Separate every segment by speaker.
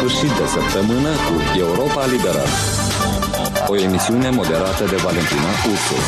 Speaker 1: sfârșit de săptămână cu Europa Liberă. O emisiune moderată de Valentina Ursu.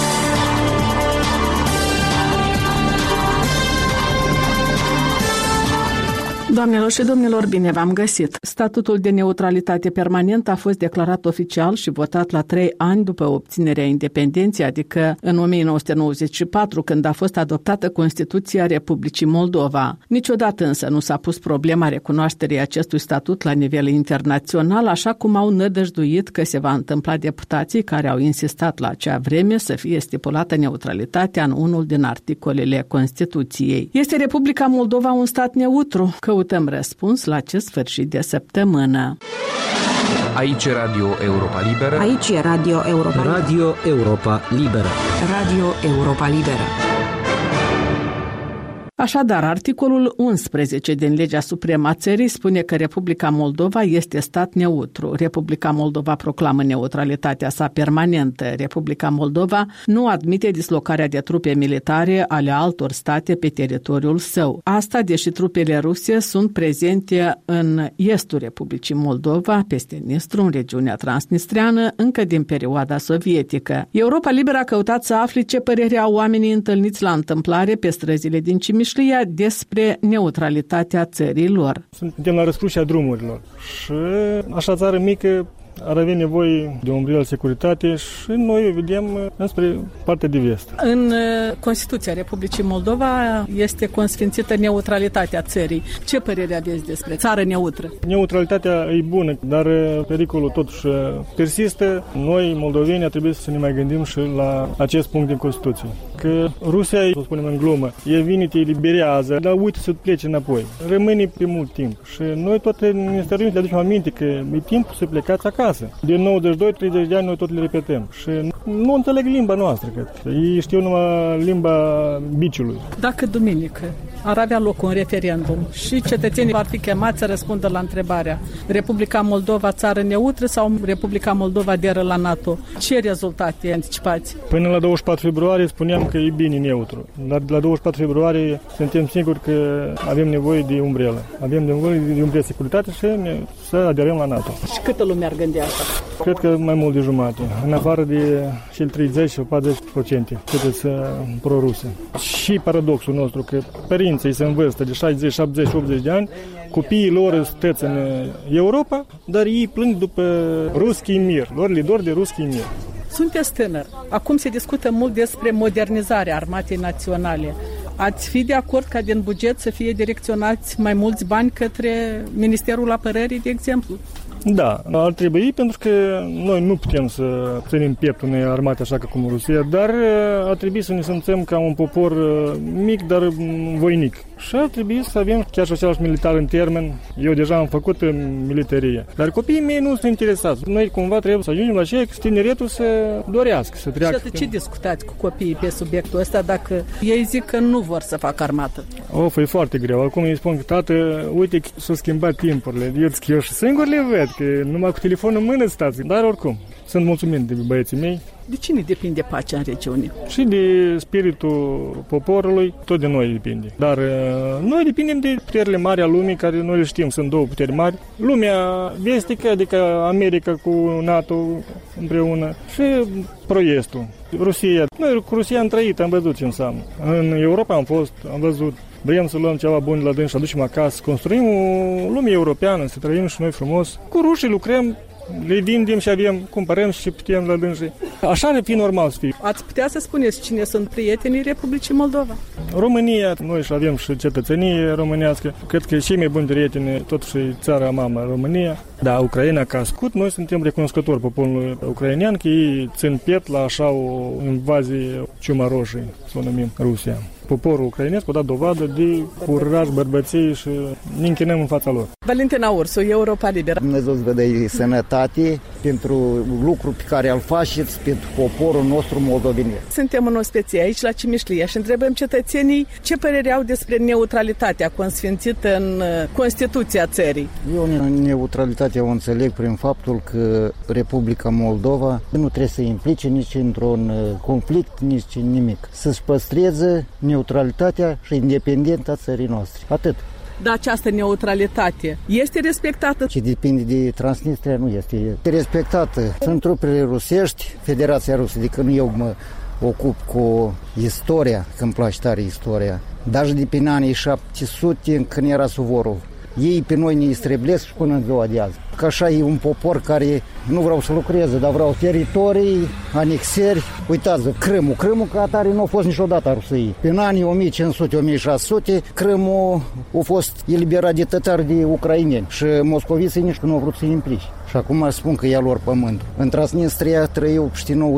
Speaker 2: Doamnelor și domnilor, bine v-am găsit! Statutul de neutralitate permanentă a fost declarat oficial și votat la 3 ani după obținerea independenței, adică în 1994, când a fost adoptată Constituția Republicii Moldova. Niciodată însă nu s-a pus problema recunoașterii acestui statut la nivel internațional, așa cum au nădăjduit că se va întâmpla deputații care au insistat la acea vreme să fie stipulată neutralitatea în unul din articolele Constituției. Este Republica Moldova un stat neutru? Căutăm răspuns la acest sfârșit de săptămână.
Speaker 3: Aici e Radio Europa Liberă.
Speaker 4: Aici e Radio Europa Liberă.
Speaker 5: Radio Europa Liberă.
Speaker 4: Radio Europa Liberă.
Speaker 2: Așadar, articolul 11 din Legea Supremă a țării spune că Republica Moldova este stat neutru. Republica Moldova proclamă neutralitatea sa permanentă. Republica Moldova nu admite dislocarea de trupe militare ale altor state pe teritoriul său. Asta deși trupele ruse sunt prezente în estul Republicii Moldova, peste Nistru, în regiunea transnistreană, încă din perioada sovietică. Europa Liberă a căutat să afle ce părere au oamenii întâlniți la întâmplare pe străzile din Cimiș despre neutralitatea țării lor.
Speaker 6: Suntem la răscrucea drumurilor și așa țară mică ar avea nevoie de o umbrelă securitate și noi o vedem înspre partea de vest.
Speaker 2: În Constituția Republicii Moldova este consfințită neutralitatea țării. Ce părere aveți despre țară neutră?
Speaker 6: Neutralitatea e bună, dar pericolul totuși persistă. Noi, moldoveni, trebuie să ne mai gândim și la acest punct din Constituție. Că Rusia, să spunem în glumă, e vine, te eliberează, dar uite să plece înapoi. Rămâne pe mult timp. Și noi tot ne stăruim să le aducem aminte că e timpul să plecați acasă. Din 92-30 de ani noi tot le repetăm. Și nu înțeleg limba noastră, cred. Ei știu numai limba biciului.
Speaker 2: Dacă duminică ar avea loc un referendum și cetățenii ar fi chemați să răspundă la întrebarea Republica Moldova țară neutră sau Republica Moldova aderă la NATO, ce rezultate anticipați?
Speaker 6: Până la 24 februarie spuneam că e bine neutru. Dar de la 24 februarie suntem siguri că avem nevoie de umbrelă. Avem nevoie de umbrelă securitate și să aderăm la NATO.
Speaker 2: Și câtă lume ar gândi asta?
Speaker 6: Cred că mai mult de jumate. În afară de cel 30 sau 40% cetățeni pro-ruse. Și paradoxul nostru că părinții se învârstă de 60, 70, 80 de ani, copiii lor stăți în Europa, dar ei plâng după ruski mir. Lor le dor de ruski mir.
Speaker 2: Sunteți tânăr. Acum se discută mult despre modernizarea armatei naționale. Ați fi de acord ca din buget să fie direcționați mai mulți bani către Ministerul Apărării, de exemplu?
Speaker 6: Da, ar trebui, pentru că noi nu putem să ținem pieptul unei armate așa ca cum Rusia, dar ar trebui să ne simțim ca un popor mic, dar voinic. Și ar trebui să avem chiar și același militar în termen. Eu deja am făcut militarie. Dar copiii mei nu sunt interesați. Noi cumva trebuie să ajungem la ceea că tineretul să dorească, să treacă.
Speaker 2: Și ce discutați cu copiii pe subiectul ăsta dacă ei zic că nu vor să facă armată?
Speaker 6: E foarte greu. Acum îi spun că tată, uite, s-au schimbat timpurile. Eu și singur le văd, că numai cu telefonul în mână stați. Dar oricum, sunt mulțumit de băieții mei.
Speaker 2: De cine depinde pacea în regiune?
Speaker 6: Și de spiritul poporului, tot de noi depinde. Dar noi depindem de puterile mari a lumii, care noi le știm, sunt două puteri mari. Lumea vestică, adică America cu NATO împreună și pro-estul, Rusia. Noi cu Rusia am trăit, am văzut ce înseamnă. În Europa am fost, am văzut. Vrem să luăm ceva bun la dâns și aducem acasă, construim o lume europeană, să trăim și noi frumos. Cu rușii lucrăm, le vindem și avem, cumpărăm și putem la dânsii. Așa ar fi normal să fie.
Speaker 2: Ați putea să spuneți cine sunt prietenii Republicii Moldova?
Speaker 6: România, noi și avem și cetățenie românească. Cred că cei mai buni prieteni, totuși țara mamă, România. Da, Ucraina ca scut, noi suntem recunoscători poporului ucrainean că ei țin piept la așa o invazie ciuma roșie, să o numim Rusia. Poporul ucrainesc a dat dovadă de curaj, bărbăție și ne închinăm în fața lor.
Speaker 2: Valentina Ursu, Europa Liberă.
Speaker 7: Dumnezeu îți vede sănătate pentru lucrul pe care îl faceți pentru poporul nostru moldovenesc.
Speaker 2: Suntem în ospeție aici la Cimișlia și întrebăm cetățenii ce părere au despre neutralitatea consfințită în Constituția țării.
Speaker 7: Eu neutralitatea o înțeleg prin faptul că Republica Moldova nu trebuie să implice nici într-un conflict, nici nimic. Să-și păstreze neutralitatea și independența țării noastre. Atât.
Speaker 2: Dar această neutralitate este respectată?
Speaker 7: Ce depinde de Transnistria, nu este respectată. Sunt trupele rusești, Federația Rusă, adică nu eu mă ocup cu istoria, că îmi place tare istoria. Dar de prin anii 700, când era Suvorov, ei pe noi ne istreblesc și până în ziua de azi. Că așa e un popor care nu vreau să lucreze, dar vreau teritorii, anexări. Uitați-vă, Crâmul ca atare nu a fost niciodată a Rusiei. În anii 1500-1600, Crâmul a fost eliberat de tătari de ucraineni și moscoviții nici nu au vrut să îi implici. Și acum spun că e a lor pământ. În Transnistria trăiau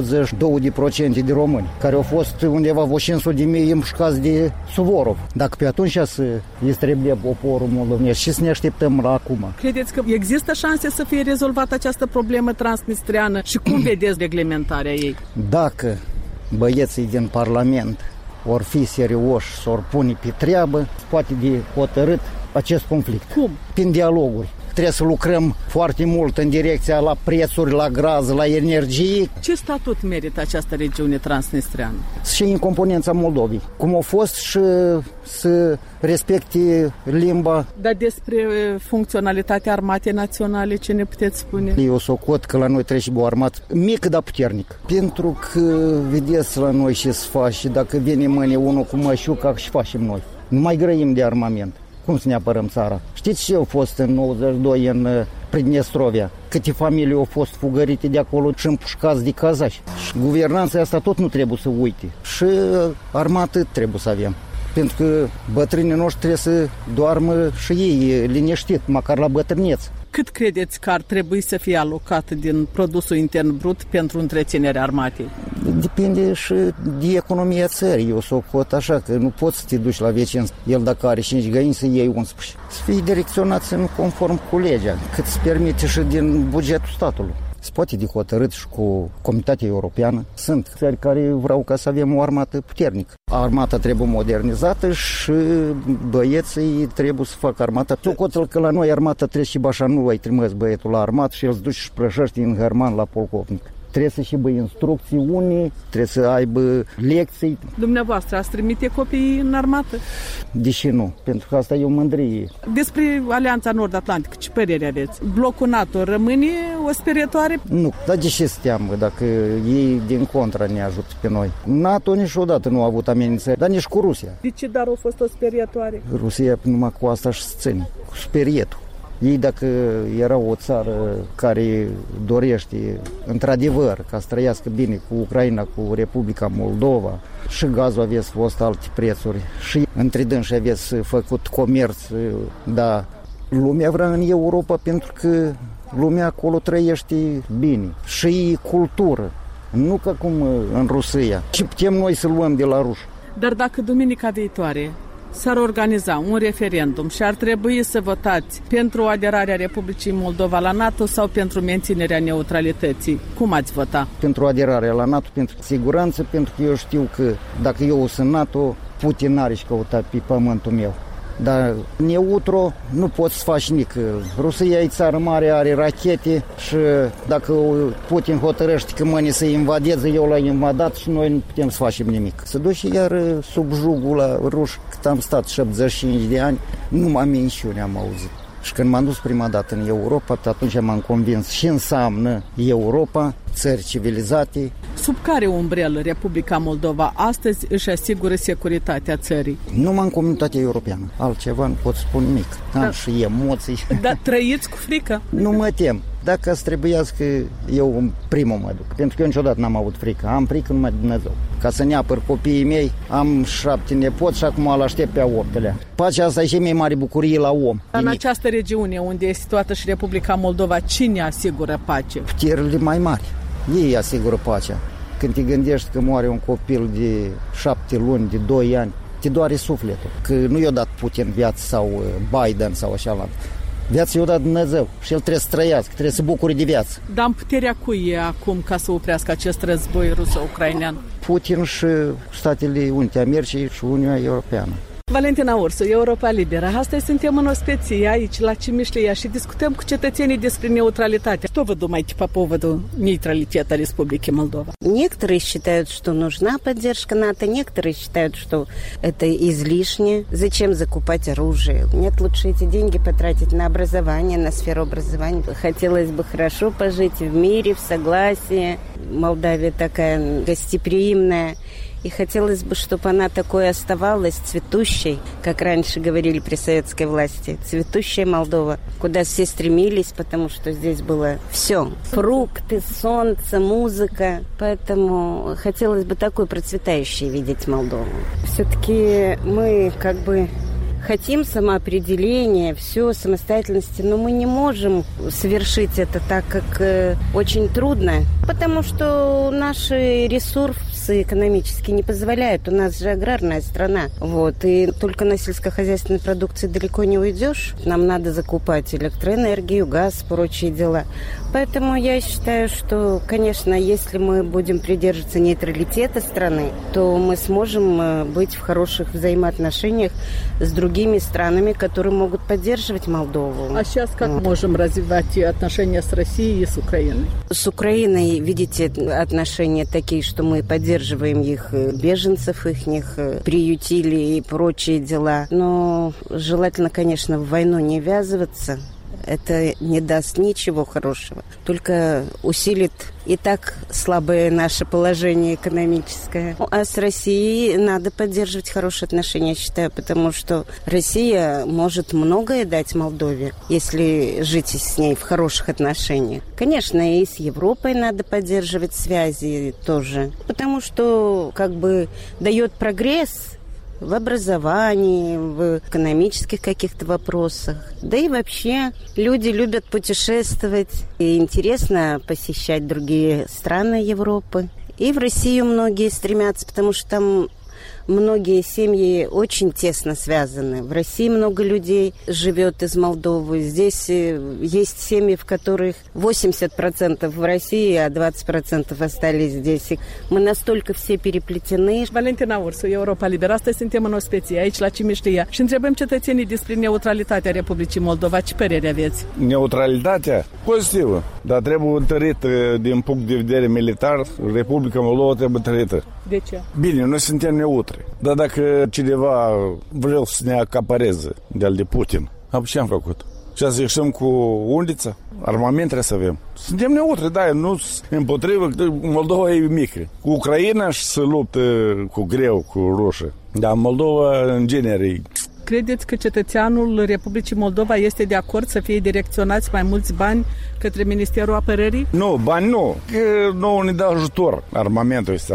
Speaker 7: 92% de români, care au fost undeva 500.000 împușcați de Suvorov. Dacă pe atunci să istreble poporul moldovenesc, și să ne așteptăm la acum?
Speaker 2: Credeți că există șanse să fie rezolvată această problemă transnistriană și cum vedeți reglementarea ei?
Speaker 7: Dacă băieții din Parlament or fi serioși, s-or pune pe treabă, poate de hotărât acest conflict.
Speaker 2: Cum?
Speaker 7: Prin dialoguri. Trebuie să lucrăm foarte mult în direcția la prețuri, la gaz, la energie.
Speaker 2: Ce statut merită această regiune transnistriană?
Speaker 7: Și în componența Moldovei. Cum a fost și să respecte limba.
Speaker 2: Dar despre funcționalitatea armatei naționale, ce ne puteți spune?
Speaker 7: Eu socot că la noi trebuie o armată mică, dar puternic. Pentru că vedeți la noi ce se face, dacă vine mâine unul cu mășuca, și facem noi. Nu mai grăim de armament. Cum să ne apărăm țara? Știți ce au fost în 92 în Pridnestrovia? Câte familii au fost fugărite de acolo și împușcați de cazași. Și guvernanța asta tot nu trebuie să uite. Și armată trebuie să avem. Pentru că bătrânii noștri trebuie să doarmă și ei liniștit, măcar la bătrânețe.
Speaker 2: Cât credeți că ar trebui să fie alocat din produsul intern brut pentru întreținerea armatei?
Speaker 7: Depinde și de economia țării. Eu socot așa, că nu poți să te duci la vecin, el dacă are 5 găini să iei 11. Să fie direcționați în conform cu legea, cât se permite și din bugetul statului. Se poate de hotărât și cu Comunitatea Europeană. Sunt țări care vreau ca să avem o armată puternică. Armata trebuie modernizată și băieții trebuie să facă armata. Socotel că la noi armata trebuie și așa, nu ai trimis băietul la armată și el se duce și prășește în Herman la polcovnic. Trebuie să și aibă instrucțiuni, trebuie să aibă lecții.
Speaker 2: Dumneavoastră ați trimite copiii în armată?
Speaker 7: Deși nu, pentru că asta e o mândrie.
Speaker 2: Despre Alianța Nord-Atlantică, ce părere aveți? Blocul NATO rămâne o sperietoare?
Speaker 7: Nu, dar de ce se teamă dacă ei din contra ne ajută pe noi? NATO niciodată nu a avut amenințări, dar nici cu Rusia.
Speaker 2: De ce dar a fost o sperietoare?
Speaker 7: Rusia numai cu asta și se ține, cu sperietul. Ei, dacă era o țară care dorește, într-adevăr, ca să trăiască bine cu Ucraina, cu Republica Moldova, și gazul aveți fost alte prețuri, și între dânsi aveți făcut comerț, dar lumea vrea în Europa pentru că lumea acolo trăiește bine. Și cultură, nu ca cum în Rusia. Ce putem noi să luăm de la ruși?
Speaker 2: Dar dacă duminica viitoare s-ar organiza un referendum și ar trebui să votați pentru aderarea Republicii Moldova la NATO sau pentru menținerea neutralității, cum ați vota?
Speaker 7: Pentru aderarea la NATO, pentru siguranță, pentru că eu știu că dacă eu sunt NATO, Putin n-are și căuta pe pământul meu. Dar neutru nu poți să faci nic. Rusia e țară mare, are rachete și dacă Putin hotărăște că mâine să invadeze, eu l-am invadat și noi nu putem să facem nimic. Se duce iar sub jugul la ruși, cât am stat 75 de ani, numai minciuni am auzit. Și când m-am dus prima dată în Europa, atunci m-am convins și înseamnă Europa, țări civilizate.
Speaker 2: Sub care umbrelă Republica Moldova astăzi își asigură securitatea țării?
Speaker 7: Numai în Comunitatea Europeană. Altceva nu pot spune nimic. Am și emoții.
Speaker 2: Dar trăiți cu frică?
Speaker 7: Nu mă tem. Dacă îți trebuiască, eu în primul mă duc. Pentru că eu niciodată n-am avut frică. Am frică numai de Dumnezeu. Ca să ne apăr copiii mei, am 7 nepoți și acum îl aștept pe a 8-lea. Pacea asta e cea mai mare bucurie la om.
Speaker 2: În această regiune unde e situată și Republica Moldova, cine asigură pace?
Speaker 7: Puterile mai mari. Ei asigură pacea. Când te gândești că moare un copil de 7 luni, de 2 ani, te doare sufletul. Că nu i-a dat Putin viață sau Biden sau așa la... Viața i-a dat Dumnezeu și el trebuie să trăiască, trebuie să bucure de viață.
Speaker 2: Dar în puterea cui e acum ca să oprească acest război ruso-ucrainean?
Speaker 7: Putin și Statele Unite Americii și Uniunea Europeană.
Speaker 2: Valentina Ursu, Europa Liberă. Astăzi suntem în Ospeție, aici, la Cimișlia, și discutăm cu cetățenii despre neutralitate. Что вы думаете по поводу нейтралитета Республики Молдова?
Speaker 8: Некоторые считают, что нужна поддержка НАТО, некоторые считают, что это излишне. Зачем закупать оружие? Нет, лучше эти деньги потратить на образование, на сферу образования. Хотелось бы хорошо пожить в мире, в согласии. Молдавия такая гостеприимная. И хотелось бы, чтобы она такой оставалась, цветущей, как раньше говорили при советской власти. Цветущая Молдова, куда все стремились, потому что здесь было все. Фрукты, солнце, музыка. Поэтому хотелось бы такой процветающей видеть Молдову. Все-таки мы как бы хотим самоопределения, все, самостоятельности, но мы не можем совершить это так, как очень трудно, потому что наши ресурсы экономически не позволяют. У нас же аграрная страна. И только на сельскохозяйственной продукции далеко не уйдешь. Нам надо закупать электроэнергию, газ, прочие дела. Поэтому я считаю, что, конечно, если мы будем придерживаться нейтралитета страны, то мы сможем быть в хороших взаимоотношениях с другими странами, которые могут поддерживать Молдову.
Speaker 2: А сейчас как можем развивать отношения с Россией и с Украиной?
Speaker 8: С Украиной, видите, отношения такие, что мы поддерживаем их беженцев, их приютили и прочие дела. Но желательно, конечно, в войну не ввязываться. Это не даст ничего хорошего, только усилит и так слабое наше положение экономическое. А с Россией надо поддерживать хорошие отношения, я считаю, потому что Россия может многое дать Молдове, если жить с ней в хороших отношениях. Конечно, и с Европой надо поддерживать связи тоже, потому что как бы дает прогресс в образовании, в экономических каких-то вопросах. Да и вообще люди любят путешествовать. И интересно посещать другие страны Европы. И в Россию многие стремятся, потому что там многие семьи очень тесно связаны. В России много людей живет из Молдовы. Здесь есть семьи, в которых 80% в России, а 20% остались здесь. И мы настолько все переплетены.
Speaker 2: Valentina Ursu, Europa Liberă. Astăzi suntem în Ospeție, aici la Cimișlia, și întrebăm cetățenii despre neutralitatea Republicii Moldova. Ce părere aveți?
Speaker 9: Neutralitatea? Pozitivă, dar trebuie întărită din punct de vedere militar. Republica Moldova trebuie întărită.
Speaker 2: De ce?
Speaker 9: Bine, noi suntem neutri. Dar dacă cineva vrea să ne acapareze de-al de Putin, ce am făcut? Și să ieșim cu undița? Armament trebuie să avem. Suntem neutri, da, nu împotrivă. Moldova e mică. Cu Ucraina și să luptă cu greu, cu rușă. Dar Moldova, în genere,
Speaker 2: Credeți că cetățeanul Republicii Moldova este de acord să fie direcționați mai mulți bani către Ministerul Apărării?
Speaker 9: Nu, bani nu. Că nu ne dă ajutor armamentul ăsta.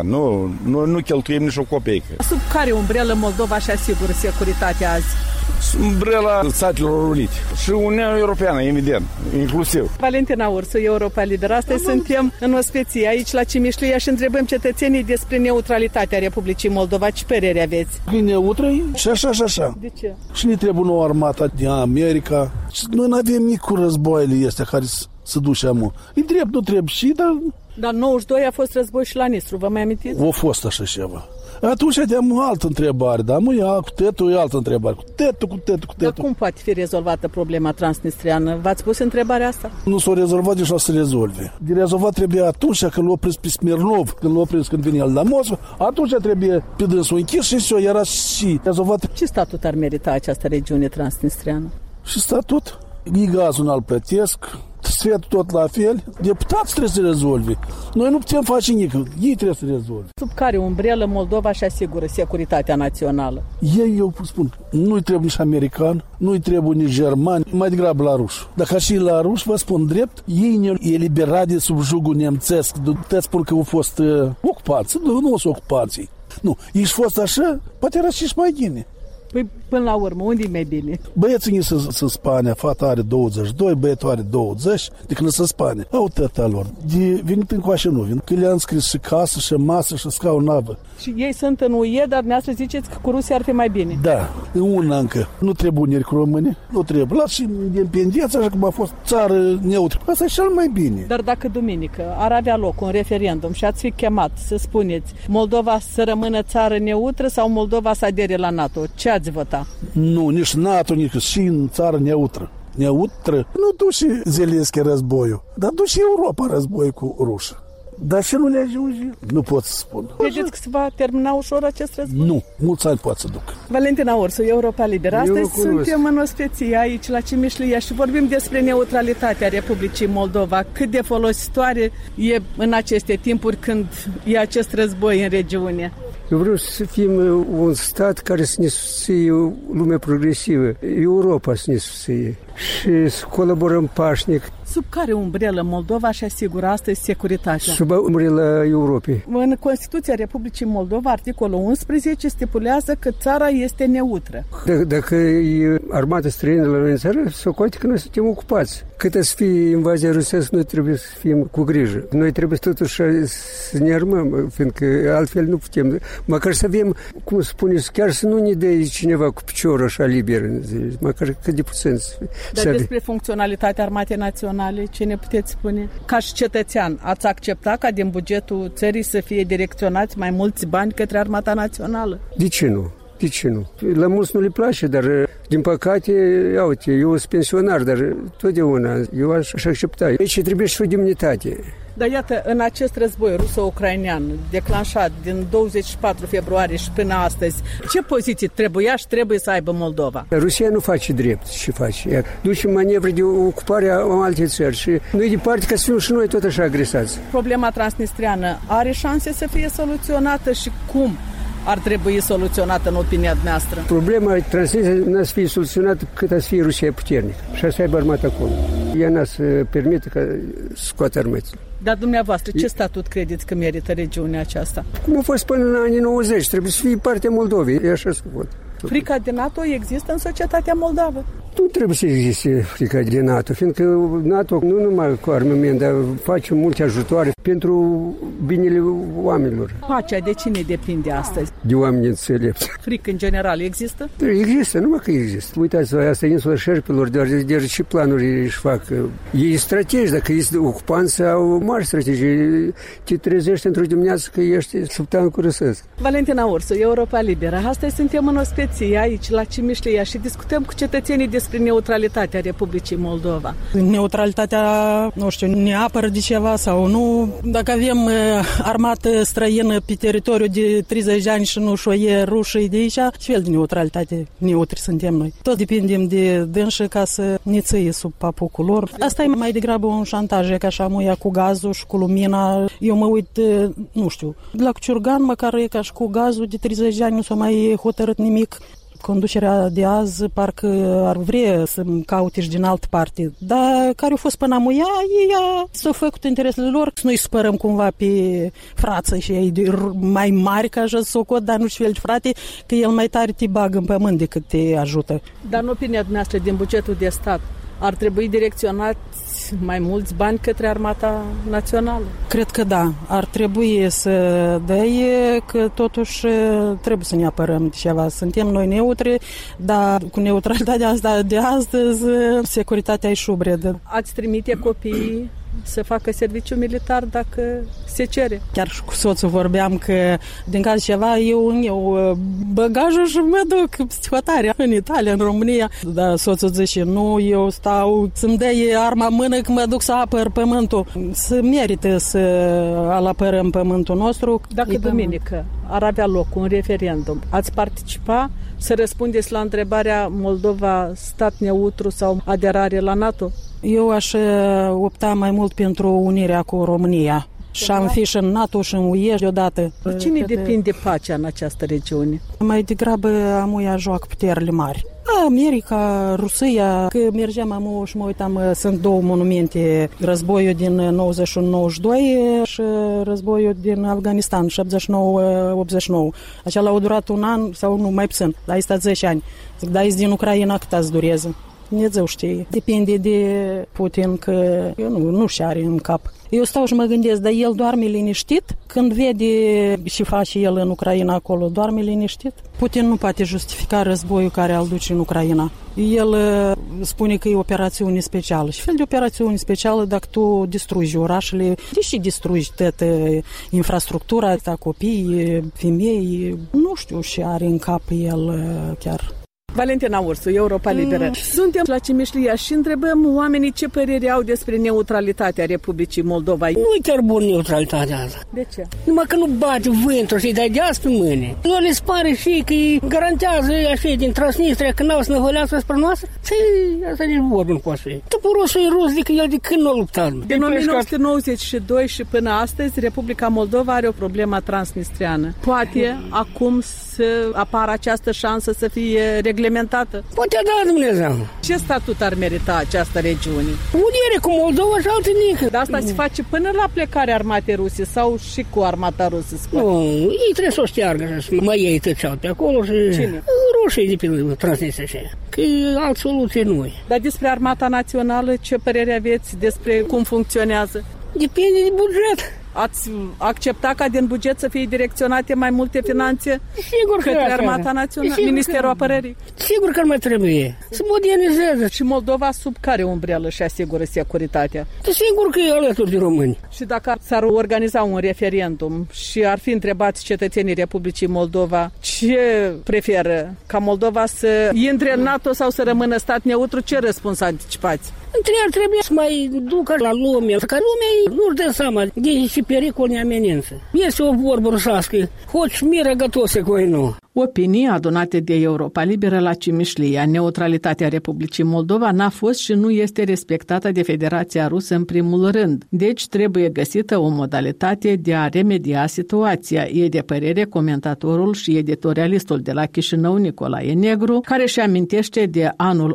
Speaker 9: Nu cheltuim nici o copeică.
Speaker 2: Sub care umbrelă Moldova și asigură securitatea azi?
Speaker 9: Umbrela Statelor Unite și Uniunea Europeană, evident, inclusiv.
Speaker 2: Valentina Ursu, Europa Liberă. Astăzi suntem în Ospeție, aici la Cimișlia, și întrebăm cetățenii despre neutralitatea Republicii Moldova. Ce părere aveți?
Speaker 10: E neutră și așa.
Speaker 2: De ce?
Speaker 10: Și ne trebuie nouă armata din America. Noi nu avem nici cu războaiele astea care se duce amul. E drept, nu trebuie și,
Speaker 2: Dar 92 a fost război și la Nistru, vă mai amintiți?
Speaker 10: A fost așa ceva. Atunci aveam o altă întrebare, dar cu tetul e altă întrebare. Cu tetul.
Speaker 2: Dar cum poate fi rezolvată problema transnistriană? V-ați pus întrebarea asta?
Speaker 10: Nu s-a rezolvat, deja se rezolve. De rezolvat trebuie atunci când l-a prins pe Smirnov, când l-a prins când vine el la Moscova, atunci trebuie pe dânsul închis și era și rezolvat.
Speaker 2: Ce statut ar merita această regiune transnistriană?
Speaker 10: Și statut? E gazul nu-l plătesc, sfetul tot la fel, deputații trebuie să rezolve. Noi nu putem face nimic, ei trebuie să rezolve.
Speaker 2: Sub care umbrelă Moldova și asigură securitatea națională?
Speaker 10: Eu spun, nu-i trebuie nici american, nu-i trebuie nici german, mai degrabă la ruși. Dacă și la ruși, vă spun drept, ei ne-au eliberat de sub jugul nemțesc. Te spun că au fost ocupați, nu sunt ocupații. Nu, ești fost așa, poate era și mai bine.
Speaker 2: Păi, până la urmă, unde e mai bine?
Speaker 10: Băieții sunt în Spania, fata are 22, băietul are 20, de când sunt în Spania. Au tăta lor. De venit încoace nu vin, că le-a înscris și casă, și masă, și scaun navă.
Speaker 2: Și ei sunt în UE, dar dumneavoastră ziceți că cu Rusia ar fi mai bine.
Speaker 10: Da, în una încă. Nu trebuie uniri cu români, nu trebuie. Las și independența, așa cum a fost țară neutră. Asta e cel mai bine.
Speaker 2: Dar dacă duminică ar avea loc un referendum și ați fi chemat să spuneți Moldova să rămână țară neutră sau Moldova să adere la NATO, ce ați vota?
Speaker 10: Nu, nici NATO, nici și în țară neutră. Neutră. Nu duce Zelenski războiul, dar duce Europa război cu rușii. Dar și nu le ajunge, nu pot să spun.
Speaker 2: Credeți că se va termina ușor acest război?
Speaker 10: Nu, mulți ani poate să duc.
Speaker 2: Valentina Ursu, Europa Liberă. Astăzi suntem în ospecie aici la Cimișlia și vorbim despre neutralitatea Republicii Moldova. Cât de folositoare e în aceste timpuri când e acest război în regiune?
Speaker 11: Eu vreau să fim un stat care să ne susție o lume progresivă, Europa să ne susție și să colaborăm pașnic.
Speaker 2: Sub care umbrelă Moldova și asigură astăzi securitatea?
Speaker 11: Sub umbrela Europei.
Speaker 2: În Constituția Republicii Moldova, articolul 11, stipulează că țara este neutră.
Speaker 11: Dacă e armata străină la noi în țară, socoate că noi suntem ocupați. Cât să fie invazia rusească, noi trebuie să fim cu grijă. Noi trebuie totuși să ne armăm, fiindcă altfel nu putem. Măcar să avem, cum spuneți, chiar să nu ne dea cineva cu piciorul așa liber, măcar cât de puțin.
Speaker 2: Dar despre funcționalitatea armatei naționale, ce ne puteți spune? Ca și cetățean, ați accepta ca din bugetul țării să fie direcționați mai mulți bani către armata națională?
Speaker 11: De ce nu? De ce nu? La mulți nu le place, dar din păcate, uite, eu sunt pensionar, dar totdeauna eu aș accepta. Aici trebuie și o demnitate.
Speaker 2: Dar iată, în acest război ruso-ucrainean declanșat din 24 februarie și până astăzi, ce poziții trebuie să aibă Moldova?
Speaker 11: Rusia nu face drept ce face. Ea duce manevre de ocupare a altei țări și noi departe ca să fim și noi tot așa agresați.
Speaker 2: Problema transnistriană are șanse să fie soluționată și cum ar trebui soluționată în opinia noastră?
Speaker 11: Problema Transnistriei n-a să fie soluționată cât a să fie Rusia puternică și să aibă armată acolo. Ea n-a să permite ca să scoată armatele.
Speaker 2: Dar dumneavoastră, ce statut credeți că merită regiunea aceasta?
Speaker 11: Cum a fost până în anii 90, trebuie să fie partea Moldovei, e așa să văd.
Speaker 2: Frica de NATO există în societatea moldavă?
Speaker 11: Nu trebuie să existe frica de NATO, fiindcă NATO nu numai cu armament, dar face multe ajutoare pentru binele oamenilor.
Speaker 2: Pacea de cine depinde astăzi?
Speaker 11: De oameni înțelepți.
Speaker 2: Frică în general există?
Speaker 11: Există, numai că există. Uitați-vă, asta e insula Șerpilor, de ce planuri își fac. Ei strategi, dacă este ocupanți, au mari strategii. Te trezești într-o dimineață că ești subtan cu răsăți.
Speaker 2: Valentina Ursu, Europa Liberă. Astăzi suntem în ospecie aici, la Cimișlia, și discutăm cu cetățenii despre neutralitatea Republicii Moldova.
Speaker 12: Neutralitatea, nu știu, ne apără de ceva sau nu. Dacă avem armată străină pe teritoriu de 30 de ani și nu șoie rușii de aici, ce fel de neutralitate neutri suntem noi? Tot depindem de dânsă ca să ne țăie sub papucul lor. Asta e mai degrabă un șantaj, ca așa muia cu gazul și cu lumina. Eu mă uit, nu știu, la Ciurgan, măcar e ca și cu gazul de 30 de ani nu s-a mai hotărât nimic. Conducerea de azi parcă ar vrea să caute și din altă parte, dar care au fost până amuia, ei s-au făcut interesele lor. Să nu-i spărăm cumva pe frață și ei mai mari ca așa socot, dar nu știu fel de frate, că el mai tare te bagă în pământ decât te ajută.
Speaker 2: Dar în opinia dumneavoastră, din bugetul de stat, ar trebui direcționat mai mulți bani către armata națională?
Speaker 12: Cred că da. Ar trebui să dăie, că totuși trebuie să ne apărăm de ceva. Suntem noi neutri, dar cu neutralitatea asta de astăzi, securitatea e șubredă.
Speaker 2: Ați trimite copiii să facă serviciu militar dacă se cere?
Speaker 12: Chiar și cu soțul vorbeam că din caz ceva eu bagajul și mă duc psihotare în Italia, în România. Dar soțul zice, nu, eu stau să-mi dai arma în mână că mă duc să apăr pământul. Să merită să apărăm pământul nostru.
Speaker 2: Dacă duminică ar avea loc un referendum, ați participa să răspundeți la întrebarea Moldova stat neutru sau aderare la NATO?
Speaker 12: Eu aș opta mai mult pentru unirea cu România. Și am fi și în NATO și în UE deodată.
Speaker 2: De cine depinde pacea în această regiune?
Speaker 12: Mai degrabă amuia joacă puterile mari. America, Rusia, că mergeam amu și mă uitam, sunt două monumente, războiul din 91-92 și războiul din Afganistan, 79-89. Acela a durat un an sau nu, mai puțin, dar ai stat 10 ani. Zic, da, din Ucraina cât ați dureze? Dumnezeu știe. Depinde de Putin că nu și are în cap. Eu stau și mă gândesc, dar el doarme liniștit? Când vede ce face el în Ucraina acolo, doarme liniștit? Putin nu poate justifica războiul care îl duce în Ucraina. El spune că e operațiune specială. Și fel de operațiune specială dacă tu distrugi orașele, deși distrugi toată infrastructura, copii, femei, nu știu ce are în cap el chiar.
Speaker 2: Valentina Ursu, Europa Liberă. Suntem la Cimișlia și întrebăm oamenii ce părere au despre neutralitatea Republicii Moldova.
Speaker 13: Nu-i chiar bun neutralitatea asta.
Speaker 2: De ce?
Speaker 13: Numai că nu bate vântul și-i dai deas pe mâine. Nu le pare și că îi garantează așa din Transnistria că n-au să năvălească spre noastră? Asta nici vorba nu poate fi. Tăpă rusul e rus de el de când nu a luptat.
Speaker 2: Din 1992 și până astăzi, Republica Moldova are o problemă transnistriană. Poate acum să apară această șansă să fie reglementată?
Speaker 13: Poate da, Dumnezeu.
Speaker 2: Ce statut ar merita această regiune?
Speaker 13: Uniere cu Moldova și alte nică.
Speaker 2: Dar asta se face până la plecarea armatei ruse sau și cu armata rusă?
Speaker 13: Nu, ei trebuie să o șteargă, mai ei tăceau pe acolo și...
Speaker 2: Cine?
Speaker 13: Rușii de pe Transnistria. Că altă soluție nu e.
Speaker 2: Dar despre armata națională, ce părere aveți despre cum funcționează?
Speaker 13: Depinde de buget.
Speaker 2: Ați accepta ca din buget să fie direcționate mai multe finanțe către Armata Națională, Ministerul Apărării?
Speaker 13: Sigur că mai trebuie. Să modernizeze.
Speaker 2: Și Moldova sub care umbrelă și asigură securitatea?
Speaker 13: Sigur că e alături de români.
Speaker 2: Și dacă s-ar organiza un referendum și ar fi întrebați cetățenii Republicii Moldova ce preferă, ca Moldova să intre în NATO sau să rămână stat neutru, ce răspuns anticipați?
Speaker 13: Trebuie să mai ducă la lume, că lumea nu-și dă seama de ce pericol ne amenință. Este o vorbă rusească, hoci miră gătose cu ei nou.
Speaker 2: Opinii adunate de Europa Liberă la Cimișlia. Neutralitatea Republicii Moldova n-a fost și nu este respectată de Federația Rusă în primul rând. Deci trebuie găsită o modalitate de a remedia situația. E de părere comentatorul și editorialistul de la Chișinău, Nicolae Negru, care își amintește de anul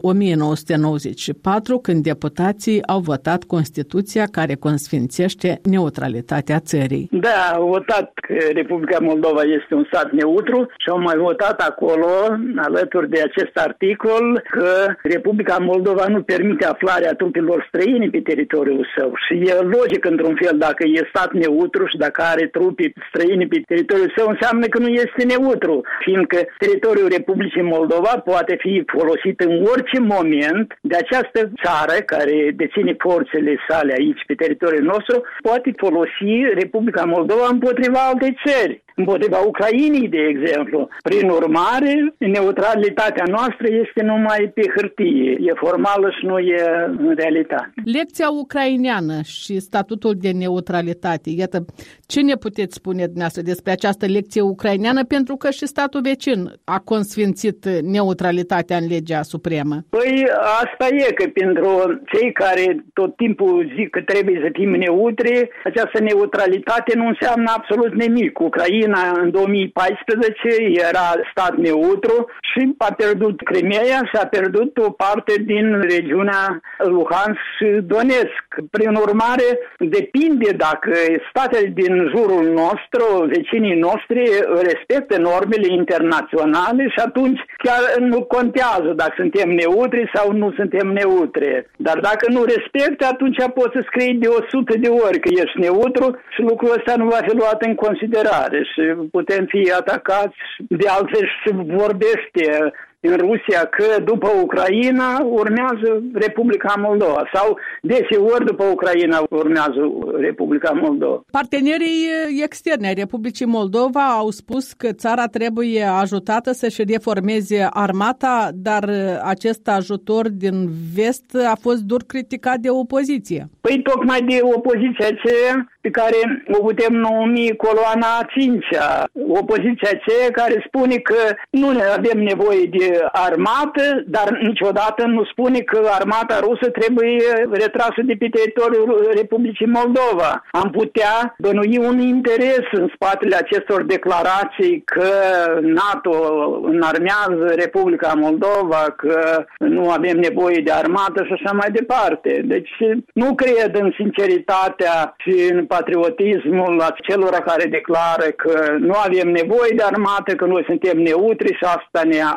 Speaker 2: 1994, când deputații au votat Constituția care consfințește neutralitatea țării.
Speaker 14: Da, au votat că Republica Moldova este un stat neutru și au mai votat acolo, alături de acest articol, că Republica Moldova nu permite aflarea trupelor străine pe teritoriul său. Și e logic într-un fel, dacă e stat neutru și dacă are trupe străine pe teritoriul său, înseamnă că nu este neutru, fiindcă teritoriul Republicii Moldova poate fi folosit în orice moment de această țară care deține forțele sale aici pe teritoriul nostru, poate folosi Republica Moldova împotriva altei țări, împotriva Ucrainei, de exemplu. Prin urmare, neutralitatea noastră este numai pe hârtie. E formală și nu e în realitate.
Speaker 2: Lecția ucraineană și statutul de neutralitate. Iată, ce ne puteți spune dumneavoastră despre această lecție ucraineană, pentru că și statul vecin a consfințit neutralitatea în legea supremă?
Speaker 14: Păi asta e, că pentru cei care tot timpul zic că trebuie să fim neutri, această neutralitate nu înseamnă absolut nimic. Ucraina în 2014 era stat neutru și a pierdut Crimea și a pierdut o parte din regiunea Luhansk și Donetsk. Prin urmare, depinde dacă statele din jurul nostru, vecinii noștri, respectă normele internaționale și atunci chiar nu contează dacă suntem neutri sau nu suntem neutri. Dar dacă nu respectă, atunci poți să scrii de 100 de ori că ești neutru și lucrul ăsta nu va fi luat în considerare și putem fi atacați. De altfel se vorbește în Rusia că după Ucraina urmează Republica Moldova sau deseori după Ucraina urmează Republica Moldova.
Speaker 2: Partenerii externi ai Republicii Moldova au spus că țara trebuie ajutată să-și reformeze armata, dar acest ajutor din vest a fost dur criticat de opoziție.
Speaker 14: Păi tocmai de opoziția aceea pe care o putem numi coloana a 5-a. Opoziția aceea care spune că nu avem nevoie de armată, dar niciodată nu spune că armata rusă trebuie retrasă de pe teritoriul Republicii Moldova. Am putea bănui un interes în spatele acestor declarații că NATO înarmează Republica Moldova, că nu avem nevoie de armată și așa mai departe. Deci nu cred în sinceritatea și în patriotismul celor care declară că nu avem nevoie de armată, că noi suntem neutri și asta ne apără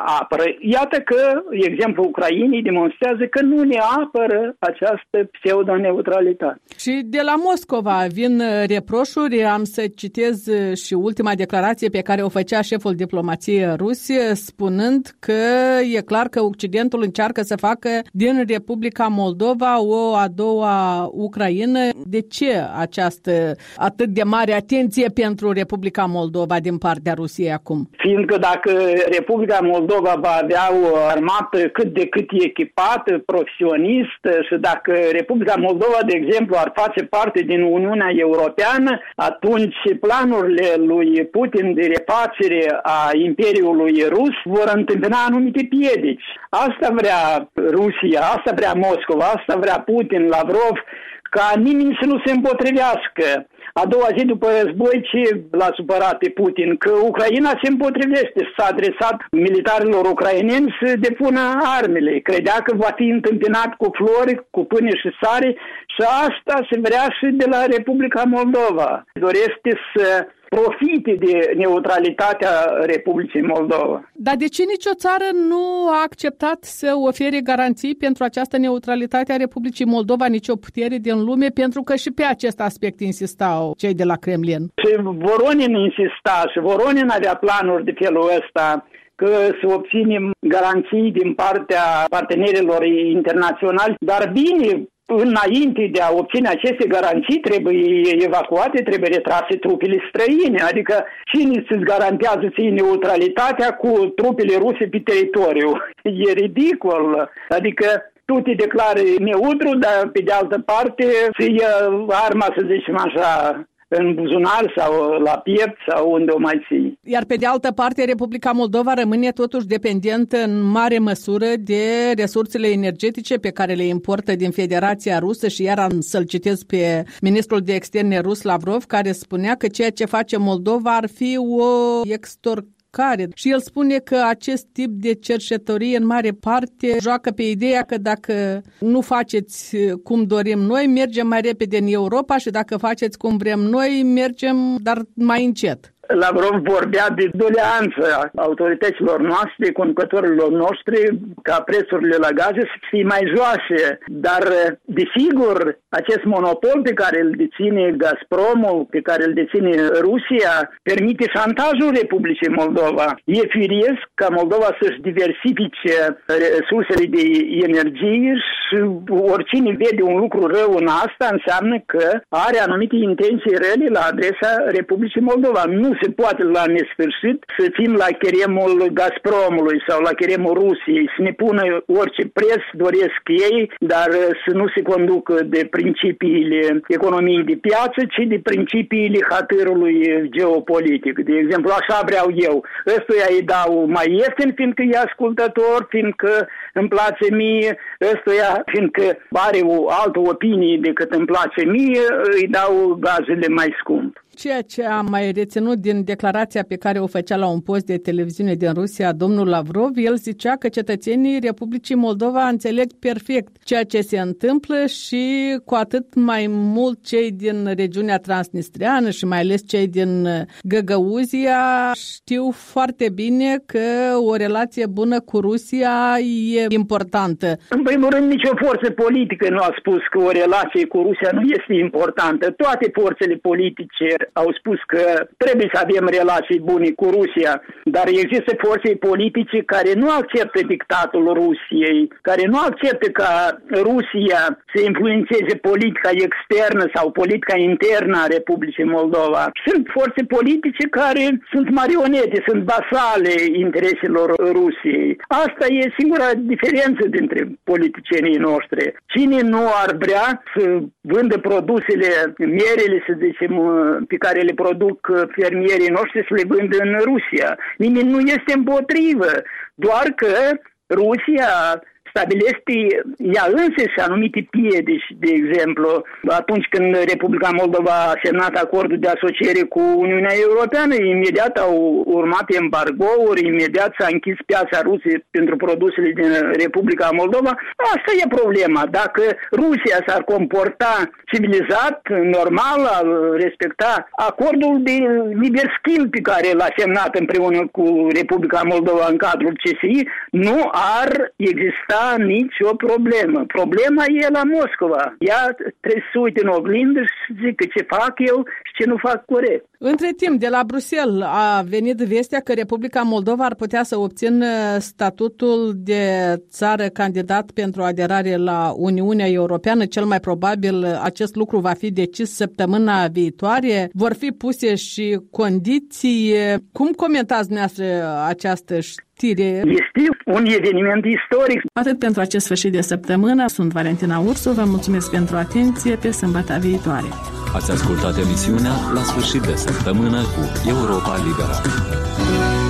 Speaker 14: iată că exemplul Ucrainei demonstrează că nu ne apără această pseudo-neutralitate.
Speaker 2: Și de la Moscova vin reproșuri, am să citez și ultima declarație pe care o făcea șeful diplomației ruse, spunând că e clar că Occidentul încearcă să facă din Republica Moldova o a doua Ucraină. De ce această atât de mare atenție pentru Republica Moldova din partea Rusiei acum?
Speaker 14: Fiindcă dacă Republica Moldova va avea o armată cât de cât echipată, profesionistă, și dacă Republica Moldova, de exemplu, ar face parte din Uniunea Europeană, atunci planurile lui Putin de refacere a Imperiului Rus vor întâmpina anumite piedici. Asta vrea Rusia, asta vrea Moscova, asta vrea Putin, Lavrov, ca nimeni să nu se împotrivească. A doua zi după război, ce l-a supărat pe Putin? Că Ucraina se împotrivește. S-a adresat militarilor ucraineni să depună armele. Credea că va fi întâmpinat cu flori, cu pâine și sare, și asta se vrea și de la Republica Moldova. Dorește să profite de neutralitatea Republicii Moldova.
Speaker 2: Dar de ce nicio țară nu a acceptat să ofere garanții pentru această neutralitate a Republicii Moldova, nicio putere din lume, pentru că și pe acest aspect insistau cei de la Kremlin?
Speaker 14: Și Voronin insista, și Voronin avea planuri de felul ăsta, că să obținem garanții din partea partenerilor internaționali, dar bine, înainte de a obține aceste garanții, trebuie evacuate, trebuie retrase trupele străine. Adică cine să-ți garantează ție neutralitatea cu trupele ruse pe teritoriu? E ridicol. Adică tu te declari neutru, dar pe de altă parte să ia arma, să zicem așa, în buzunar sau la piept sau unde o mai ții.
Speaker 2: Iar pe de altă parte, Republica Moldova rămâne totuși dependentă în mare măsură de resursele energetice pe care le importă din Federația Rusă, și iar am să-l citez pe ministrul de externe rus Lavrov, care spunea că ceea ce face Moldova ar fi o extorcare. Și el spune că acest tip de cercetărie în mare parte joacă pe ideea că dacă nu faceți cum dorim noi, mergem mai repede în Europa, și dacă faceți cum vrem noi, mergem, dar mai încet.
Speaker 14: Lavrov vorbea de doleanță a autorităților noastre, conducătorilor noștri, ca prețurile la gaze să fie mai joase. Dar, desigur, acest monopol pe care îl deține Gazpromul, pe care îl deține Rusia, permite șantajul Republicii Moldova. E firesc ca Moldova să-și diversifice resursele de energie, și oricine vede un lucru rău în asta înseamnă că are anumite intenții rele la adresa Republicii Moldova. Nu se poate la nesfârșit să fim la cheremul Gazpromului sau la cheremul Rusiei, să ne pună orice preț doresc ei, dar să nu se conducă de principiile economiei de piață, ci de principiile hatârului geopolitic. De exemplu, așa vreau eu. Ăstuia îi dau mai ieftin, fiindcă e ascultător, fiindcă îmi place mie, ăstuia, fiindcă are o altă opinie decât îmi place mie, îi dau gazele mai scump.
Speaker 2: Ceea ce am mai reținut din declarația pe care o făcea la un post de televiziune din Rusia domnul Lavrov, el zicea că cetățenii Republicii Moldova înțeleg perfect ceea ce se întâmplă și cu atât mai mult cei din regiunea transnistreană și mai ales cei din Găgăuzia știu foarte bine că o relație bună cu Rusia e importantă.
Speaker 14: În primul rând, nicio forță politică nu a spus că o relație cu Rusia nu este importantă. Toate forțele politice au spus că trebuie să avem relații bune cu Rusia, dar există forțe politice care nu acceptă dictatul Rusiei, care nu acceptă ca Rusia să influențeze politica externă sau politica internă a Republicii Moldova. Sunt forțe politice care sunt marionete, sunt vasale intereselor Rusiei. Asta e singura diferență dintre politicienii noștri. Cine nu ar vrea să vândă produsele, mierele, să zicem, pe care le produc fermierii noștri, să le vândă în Rusia? Nimeni nu este împotrivă, doar că Rusia stabilește ea însăși anumite piedici, de exemplu, atunci când Republica Moldova a semnat acordul de asociere cu Uniunea Europeană, imediat au urmat embargouri, imediat s-a închis piața Rusiei pentru produsele din Republica Moldova. Asta e problema. Dacă Rusia s-ar comporta civilizat, normal, ar respecta acordul de liber schimb pe care l-a semnat împreună cu Republica Moldova în cadrul CSI, nu ar exista nicio problemă. Problema e la Moscova. Ea trebuie să uite în oglindă și să zică ce fac eu și ce nu fac corect.
Speaker 2: Între timp, de la Bruxelles a venit vestea că Republica Moldova ar putea să obțină statutul de țară candidat pentru aderare la Uniunea Europeană. Cel mai probabil acest lucru va fi decis săptămâna viitoare. Vor fi puse și condiții. Cum comentați dumneavoastră această știre?
Speaker 14: Este un eveniment istoric.
Speaker 2: Atât pentru acest sfârșit de săptămână. Sunt Valentina Ursu. Vă mulțumesc pentru atenție. Pe sâmbătă viitoare.
Speaker 1: Ați ascultat emisiunea La sfârșit de săptămână cu Europa Liberă.